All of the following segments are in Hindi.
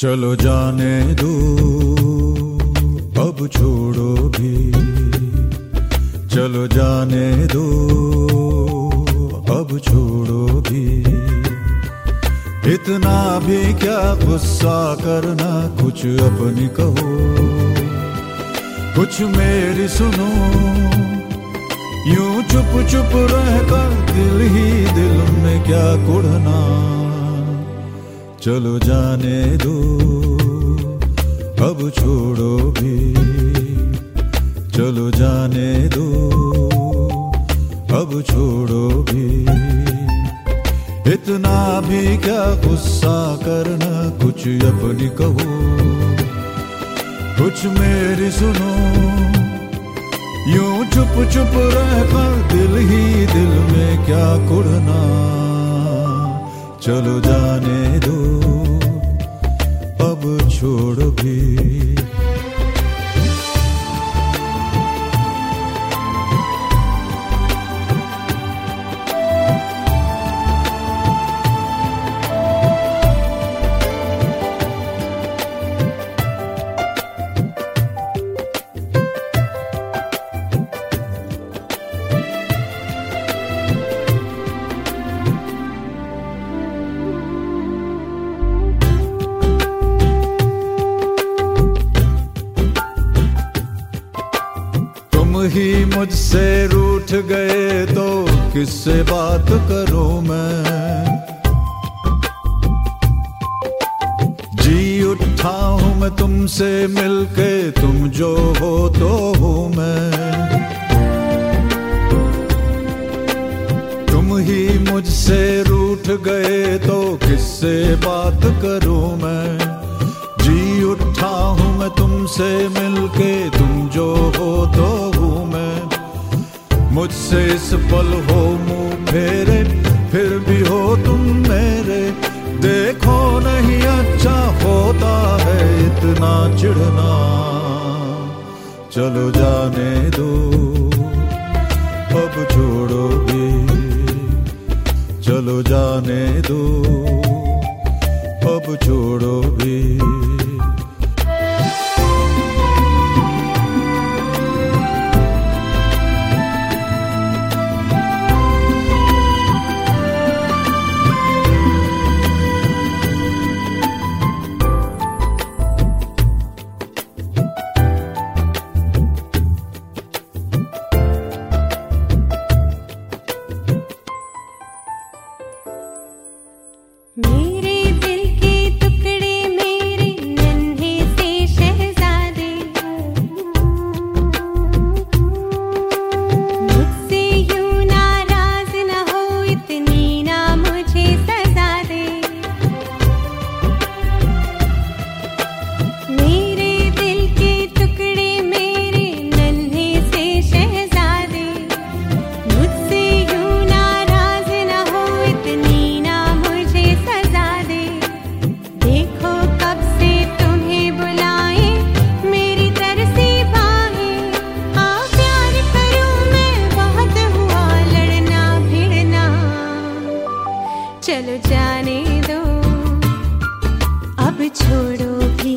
चलो जाने दो अब छोड़ो भी, चलो जाने दो अब छोड़ो भी। इतना भी क्या गुस्सा करना, कुछ अपनी कहो कुछ मेरी सुनो। यूं चुप चुप रहकर दिल ही दिल में क्या कुढ़ना। चलो जाने दो अब छोड़ो भी, चलो जाने दो अब छोड़ो भी। इतना भी क्या गुस्सा करना, कुछ अपनी कहो कुछ मेरी सुनो। यूं चुप चुप रहकर दिल ही दिल में क्या कुढ़ना। चलो जाने दो अब छोड़ भी। ही मुझसे रूठ गए तो किससे बात करूं मैं। जी उठा हूं मैं तुमसे मिलके, तुम जो हो तो हूं मैं। तुम ही मुझसे रूठ गए तो किससे बात करूं मैं। जी उठा हूं मैं तुमसे मिलके, तुम जो हो तो हूं मैं। मुझसे इस पल हो मुंह फेरे, फिर भी हो तुम मेरे। देखो नहीं अच्छा होता है इतना चिढ़ना। चलो जाने दो अब छोड़ो भी, चलो जाने दो अब छोड़ो भी। मेरे दिल के टुकड़े मेरे नन्हे से शहजादे, मुझसे यूं नाराज न हो, इतनी ना मुझे सजा दे। मेरे दिल के टुकड़े मेरे नन्हे से शहजादे, मुझसे यूं नाराज न हो, इतनी ना मुझे सजा दे। देखो कब से तुम्हें बुलाए मेरी तरसी बाहें। हाँ प्यार करूं मैं, बहुत हुआ लड़ना भिड़ना। चलो जाने दो अब छोड़ो भी।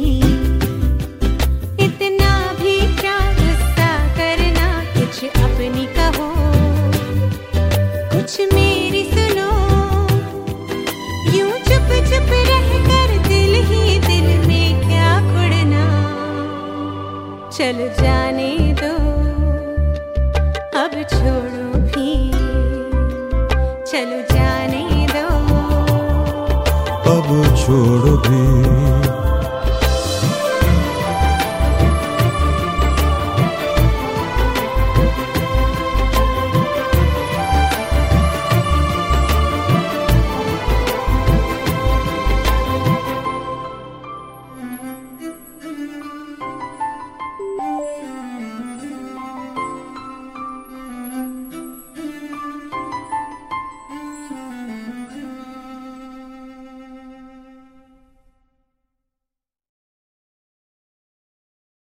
इतना भी क्या गुस्सा करना, कुछ अपनी कहो कुछ मेरी सुनो। यूं चुप चुप रहकर दिल ही दिल में क्या कुढ़ना। चलो जाने दो अब छोड़ो भी, चलो जाने दो अब छोड़ भी।